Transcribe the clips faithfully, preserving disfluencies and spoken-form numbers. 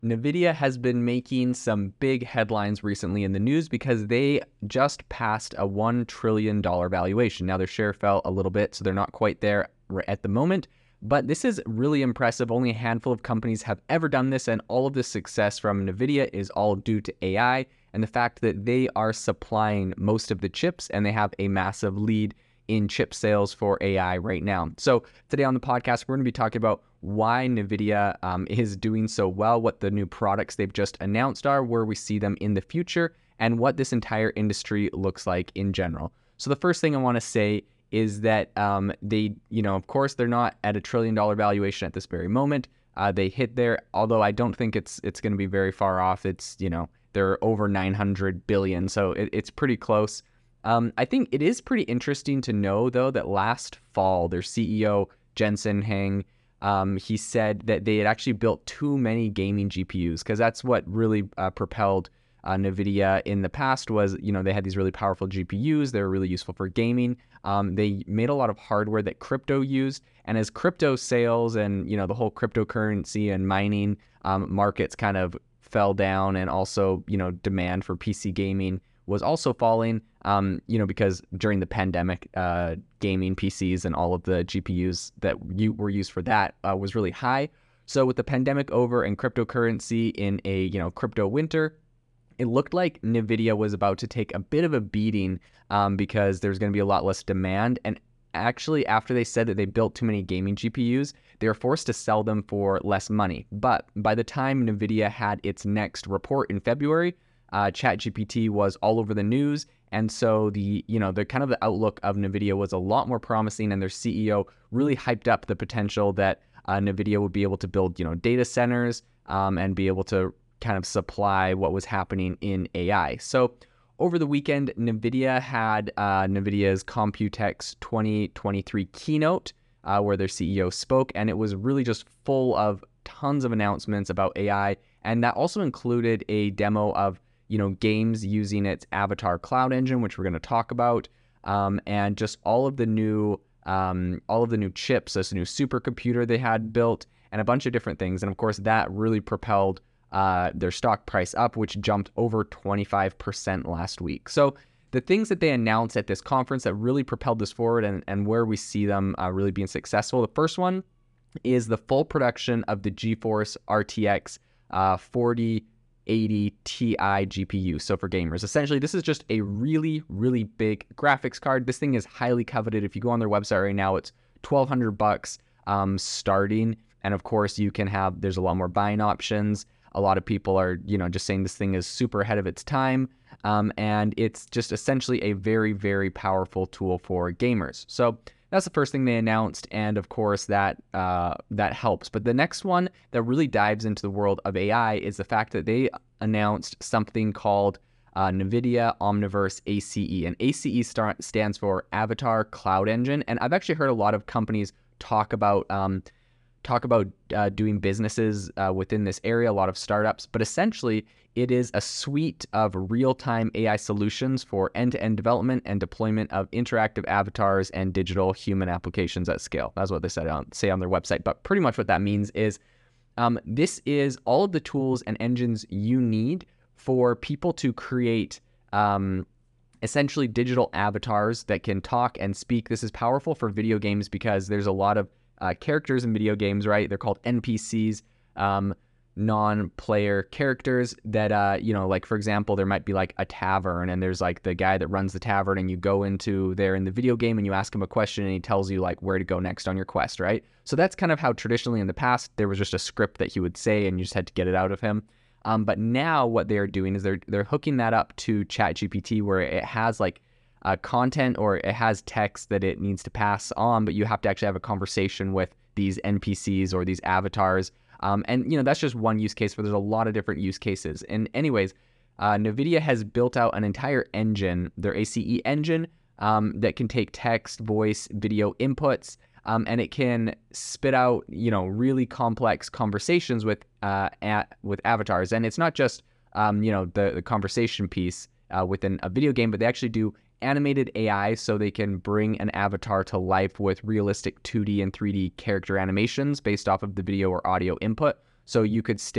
NVIDIA has been making some big headlines recently in the news because they just passed a one trillion dollars valuation. Now, their share fell a little bit, so they're not quite there at the moment, but this is really impressive. Only a handful of companies have ever done this, and all of the success from NVIDIA is all due to A I and the fact that they are supplying most of the chips, and they have a massive lead in chip sales for A I right now. So today on the podcast, we're going to be talking about why NVIDIA um, is doing so well, what the new products they've just announced are, where we see them in the future, and what this entire industry looks like in general. So the first thing I want to say is that um, they, you know, of course, they're not at a trillion dollar valuation at this very moment. Uh, they hit there, although I don't think it's it's going to be very far off. It's, you know, they're over nine hundred billion, so it, it's pretty close. Um, I think it is pretty interesting to know, though, that last fall, their C E O, Jensen Huang, um, he said that they had actually built too many gaming G P Us, because that's what really uh, propelled uh, NVIDIA in the past was, you know, they had these really powerful G P Us. They were really useful for gaming. Um, they made a lot of hardware that crypto used. And as crypto sales and, you know, the whole cryptocurrency and mining um, markets kind of fell down, and also, you know, demand for P C gaming was also falling, um, you know, because during the pandemic, uh, gaming P Cs and all of the G P Us that you were used for that uh, was really high. So with the pandemic over and cryptocurrency in a, you know, crypto winter, it looked like NVIDIA was about to take a bit of a beating um, because there's going to be a lot less demand. And actually, after they said that they built too many gaming G P Us, they were forced to sell them for less money. But by the time NVIDIA had its next report in February, Uh, ChatGPT was all over the news, and so the you know the kind of the outlook of NVIDIA was a lot more promising, and their C E O really hyped up the potential that uh, NVIDIA would be able to build you know data centers um, and be able to kind of supply what was happening in A I. So over the weekend, NVIDIA had uh, NVIDIA's Computex twenty twenty-three keynote uh, where their C E O spoke, and it was really just full of tons of announcements about A I, and that also included a demo of you know, games using its Avatar Cloud Engine, which we're going to talk about, um, and just all of the new, um, all of the new chips, this new supercomputer they had built, and a bunch of different things. And of course, that really propelled uh, their stock price up, which jumped over twenty-five percent last week. So the things that they announced at this conference that really propelled this forward, and, and where we see them uh, really being successful, the first one is the full production of the GeForce R T X uh, forty eighty Ti G P U. So for gamers, essentially, this is just a really, really big graphics card. This thing is highly coveted. If you go on their website right now, it's twelve hundred bucks um, starting. And of course, you can have, there's a lot more buying options. A lot of people are, you know, just saying this thing is super ahead of its time. Um, and it's just essentially a very, very powerful tool for gamers. So that's the first thing they announced, and of course that uh, that helps. But the next one that really dives into the world of A I is the fact that they announced something called uh, NVIDIA Omniverse A C E, and A C E star- stands for Avatar Cloud Engine. And I've actually heard a lot of companies talk about um, talk about uh, doing businesses uh, within this area, a lot of startups, but essentially it is a suite of real-time A I solutions for end-to-end development and deployment of interactive avatars and digital human applications at scale. That's what they said on, say on their website. But pretty much what that means is um, this is all of the tools and engines you need for people to create um, essentially digital avatars that can talk and speak. This is powerful for video games because there's a lot of uh, characters in video games, right? They're called N P Cs. Um, non-player characters that, uh, you know, like, for example, there might be like a tavern, and there's like the guy that runs the tavern, and you go into there in the video game and you ask him a question, and he tells you like where to go next on your quest, right? So that's kind of how traditionally in the past there was just a script that he would say, and you just had to get it out of him. Um, but now what they're doing is they're they're hooking that up to ChatGPT, where it has like uh, content, or it has text that it needs to pass on, but you have to actually have a conversation with these N P Cs or these avatars. Um, and, you know, that's just one use case, but there's a lot of different use cases. And anyways, uh, NVIDIA has built out an entire engine, their A C E engine, um, that can take text, voice, video inputs, um, and it can spit out, you know, really complex conversations with uh, at, with avatars. And it's not just, um, you know, the, the conversation piece uh, within a video game, but they actually do animated A I, so they can bring an avatar to life with realistic two D and three D character animations based off of the video or audio input. So you could stick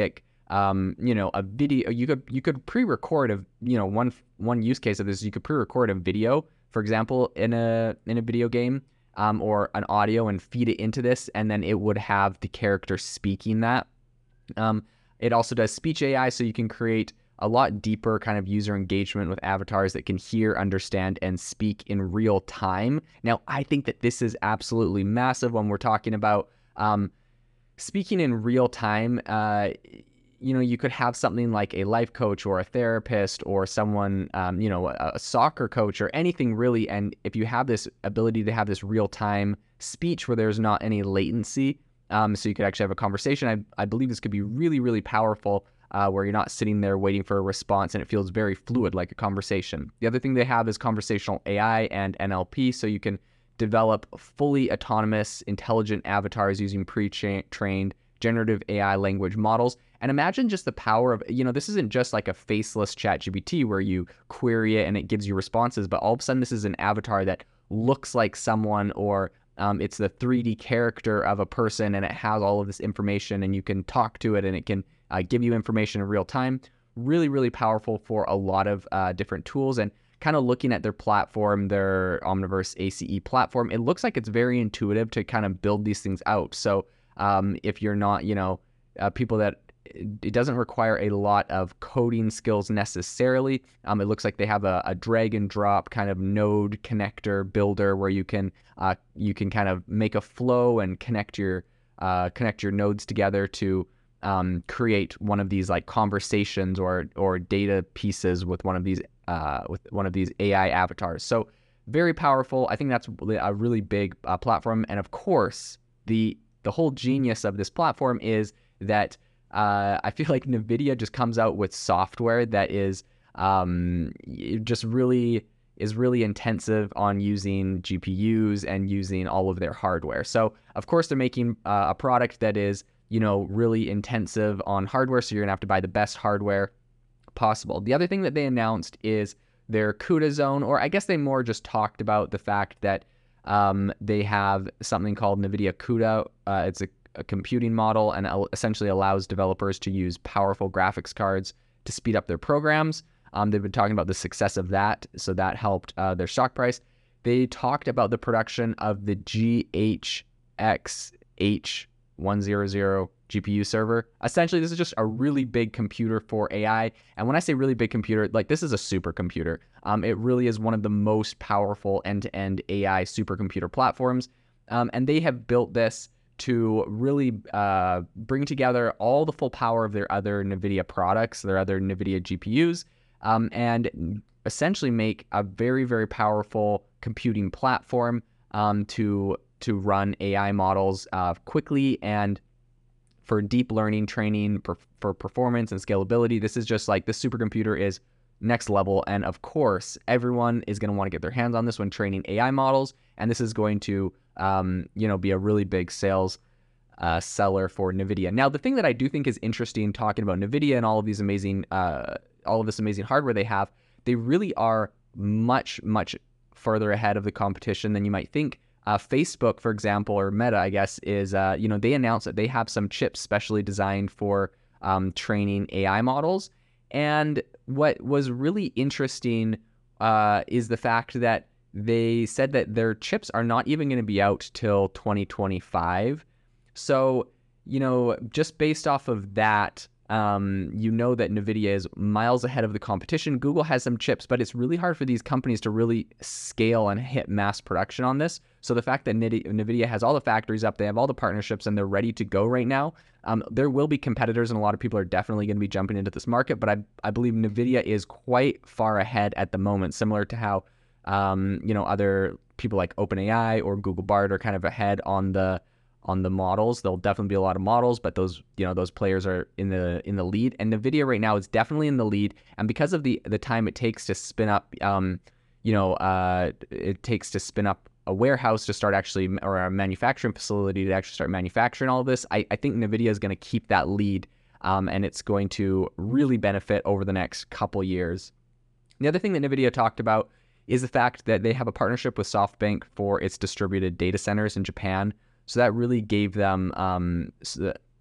um, you know, a video. You could you could pre-record a you know one one use case of this. You could pre-record a video, for example, in a in a video game, um, or an audio, and feed it into this, and then it would have the character speaking that. Um, it also does speech A I, so you can create a lot deeper kind of user engagement with avatars that can hear, understand, and speak in real time. Now, I think that this is absolutely massive when we're talking about um, speaking in real time. Uh, you know, you could have something like a life coach or a therapist or someone, um, you know, a, a soccer coach or anything really. And if you have this ability to have this real time speech where there's not any latency, um, so you could actually have a conversation, I, I believe this could be really, really powerful, uh, where you're not sitting there waiting for a response and it feels very fluid like a conversation. The other thing they have is conversational A I and N L P, so you can develop fully autonomous, intelligent avatars using pre-trained generative A I language models. And imagine just the power of, you know, this isn't just like a faceless ChatGPT where you query it and it gives you responses, but all of a sudden this is an avatar that looks like someone, or um, it's the three D character of a person, and it has all of this information, and you can talk to it and it can uh, give you information in real time. Really, really powerful for a lot of uh, different tools. And kind of looking at their platform, their Omniverse A C E platform, it looks like it's very intuitive to kind of build these things out. So um, if you're not, you know, uh, people that it doesn't require a lot of coding skills necessarily. Um, it looks like they have a, a drag and drop kind of node connector builder where you can uh, you can kind of make a flow and connect your uh, connect your nodes together to um, create one of these like conversations or or data pieces with one of these uh, with one of these A I avatars. So very powerful. I think that's a really big uh, platform. And of course, the the whole genius of this platform is that Uh, I feel like NVIDIA just comes out with software that is um, just really is really intensive on using G P Us and using all of their hardware. So of course they're making uh, a product that is, you know, really intensive on hardware. So you're gonna have to buy the best hardware possible. The other thing that they announced is their CUDA zone, or I guess they more just talked about the fact that um, they have something called NVIDIA CUDA. Uh, it's a a computing model and essentially allows developers to use powerful graphics cards to speed up their programs. Um, they've been talking about the success of that, so that helped uh, their stock price. They talked about the production of the G H X H one hundred G P U server. Essentially, this is just a really big computer for A I. And when I say really big computer, like this is a supercomputer. Um, it really is one of the most powerful end-to-end A I supercomputer platforms. Um, and they have built this to really uh, bring together all the full power of their other NVIDIA products, their other NVIDIA G P Us, um, and essentially make a very, very powerful computing platform um, to to run A I models uh, quickly and for deep learning training, for, for performance and scalability. This is just like, this supercomputer is next level. And of course, everyone is going to want to get their hands on this when training A I models. And this is going to, um, you know, be a really big sales uh, seller for NVIDIA. Now, the thing that I do think is interesting talking about NVIDIA and all of these amazing, uh, all of this amazing hardware they have, they really are much, much further ahead of the competition than you might think. Uh, Facebook, for example, or Meta, I guess, is, uh, you know, they announced that they have some chips specially designed for um, training A I models. And what was really interesting uh, is the fact that they said that their chips are not even going to be out till twenty twenty-five. So, you know, just based off of that, um, you know that NVIDIA is miles ahead of the competition. Google has some chips, but it's really hard for these companies to really scale and hit mass production on this. So the fact that NVIDIA has all the factories up, they have all the partnerships, and they're ready to go right now, um, there will be competitors, and a lot of people are definitely going to be jumping into this market. But I, I believe NVIDIA is quite far ahead at the moment, similar to how um, you know, other people like OpenAI or Google Bard are kind of ahead on the on the models. There'll definitely be a lot of models, but those, you know, those players are in the in the lead. And NVIDIA right now is definitely in the lead. And because of the the time it takes to spin up, um, you know, uh, it takes to spin up a warehouse to start actually, or a manufacturing facility to actually start manufacturing all of this, I, I think NVIDIA is going to keep that lead, um, and it's going to really benefit over the next couple years. The other thing that NVIDIA talked about is the fact that they have a partnership with SoftBank for its distributed data centers in Japan. So that really gave them um,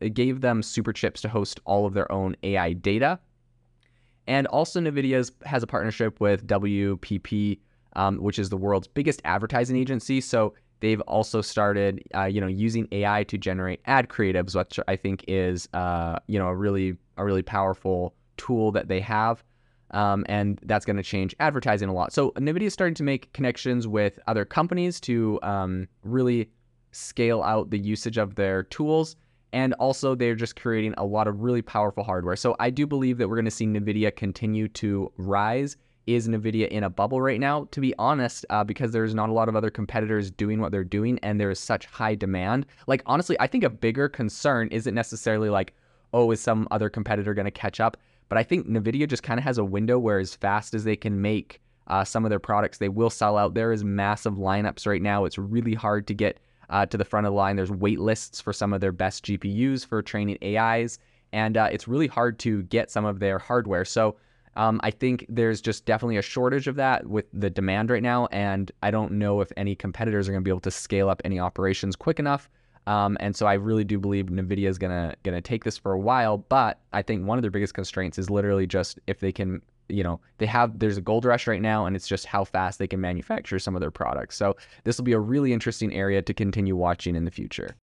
it gave them Superchips to host all of their own A I data. And also NVIDIA has a partnership with W P P, um, which is the world's biggest advertising agency. So they've also started, uh, you know, using A I to generate ad creatives, which I think is, uh, you know, a really, a really powerful tool that they have. Um, and that's going to change advertising a lot. So NVIDIA is starting to make connections with other companies to um, really scale out the usage of their tools. And also they're just creating a lot of really powerful hardware. So I do believe that we're going to see NVIDIA continue to rise. Is NVIDIA in a bubble right now? To be honest, uh, because there's not a lot of other competitors doing what they're doing and there is such high demand. Like, honestly, I think a bigger concern isn't necessarily like, oh, is some other competitor going to catch up? But I think NVIDIA just kind of has a window where as fast as they can make uh, some of their products, they will sell out. There is massive lineups right now. It's really hard to get uh, to the front of the line. There's wait lists for some of their best G P Us for training A Is. And uh, it's really hard to get some of their hardware. So um, I think there's just definitely a shortage of that with the demand right now. And I don't know if any competitors are going to be able to scale up any operations quick enough. Um, and so I really do believe NVIDIA is gonna gonna take this for a while, but I think one of their biggest constraints is literally just if they can, you know, they have, there's a gold rush right now, and it's just how fast they can manufacture some of their products. So this will be a really interesting area to continue watching in the future.